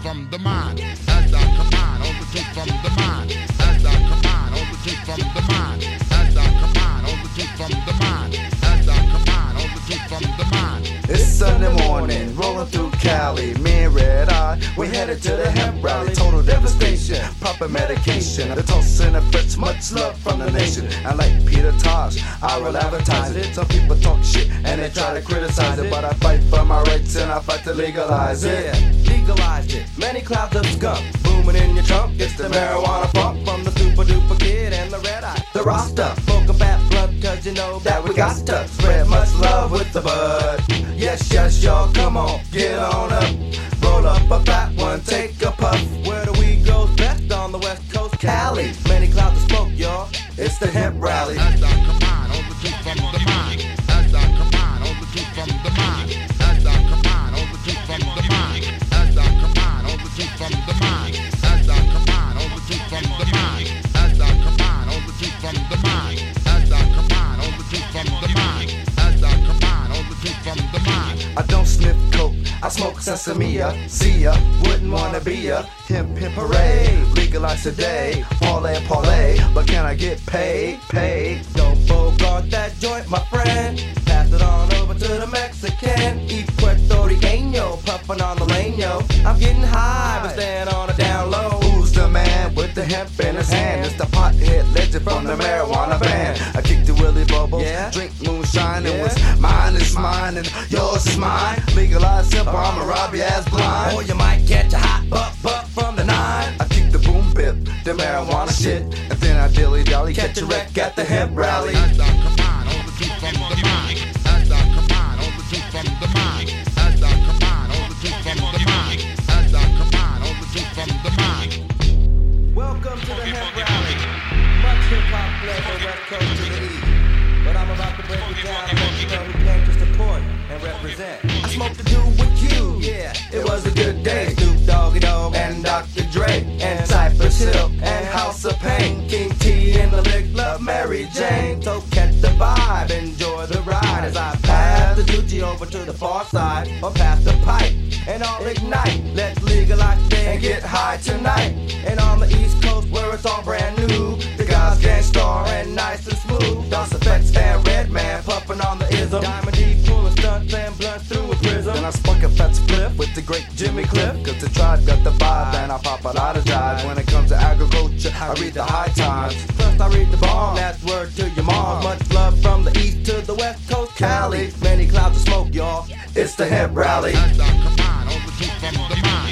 from the mind. As I combine all the truth from the mind. As I combine all the truth from the mind. As I combine all the truth from the mind. As I combine all the truth from the mind. It's Sunday morning, rolling through Cali. Me and Red Eye, we headed to the hemp rally. Total devastation, proper medication. The toast and the Fritz, much love from the nation. And like Peter Tosh, I will advertise it. Some people talk shit and they try to criticize it, but I fight for my rights and I fight to legalize it. Yeah, legalized it. Many clouds of skunk booming in your trunk. It's the marijuana funk from the super duper kid and the Red Eye. The Rasta, smoke a fat blunt 'cause you know that we got to spread much love with the bud. Yes, yes, y'all, come on, get on up. Roll up a fat one, take a puff. Where do we go best on the west coast? Cali. Many clouds of smoke, y'all. It's the hemp rally. As I combine all the truth from the mind. As I combine all the truth from the mind. As I combine all the truth from the mind. As I combine all the truth from the mind. As I combine all the truth from the mind. As I combine all the truth from the mind. As I combine all the truth from the mind. As I combine all the truth from the mind. I don't sniff coke, I smoke sesame, see ya, wouldn't wanna be ya. Hemp, hemp, hooray, legalize today, parlay, but can I get paid? Don't bogart that joint, my friend. Pass it on over to the Mexican. Eat Puerto Riqueño, puffin' on the lane, yo. I'm getting high, but staying on a down low. Who's the man with the hemp in his hand? It's the pothead legend from the marijuana band. I kicked the Willie Bubbles, Yeah. drink moonshine, and what's mine is mine, and yours is mine. Legalize hemp, I'ma rob your ass blind. Or you might catch a hot buck from the 9. I kick the boom bip, the marijuana shit, and then I dilly dally, catch a wreck at the hemp rally. As I combine all the truth from the mind. As I combine all the truth from the mind. As I combine all the truth from the mind. As I combine all the truth from the mind. Welcome to the hemp rally. Much hip hop flavor, west coast to the east. But I'm about to break it down and let you know who came to support and represent. I smoked the dude with you, yeah, it was a good day. Snoop Doggy Dogg and Dr. Dre and Cypress Hill and House of Pain. King T and the Lick love Mary Jane. So catch the vibe, enjoy the ride as I pass the Gucci over to the far side or pass the pipe and all ignite. Let's legalize today and get high tonight. And on the East Coast where it's all brand new, the guys gangstar and nice and smooth. Dust Effects and Redman puffin' on the ism. Diamond D pulling stunts and blunts through a prism. Then I spunk a fat split with the great Jimmy Cliff, 'cause the tribe got the vibe and I pop it out of jive. When it comes to agriculture, I read the high times. Plus I read the bomb, that's word to your mom. Much love from the east to the west coast, Cali. Many clouds of smoke, y'all. It's the hemp rally. As I combine all the truth from the mind.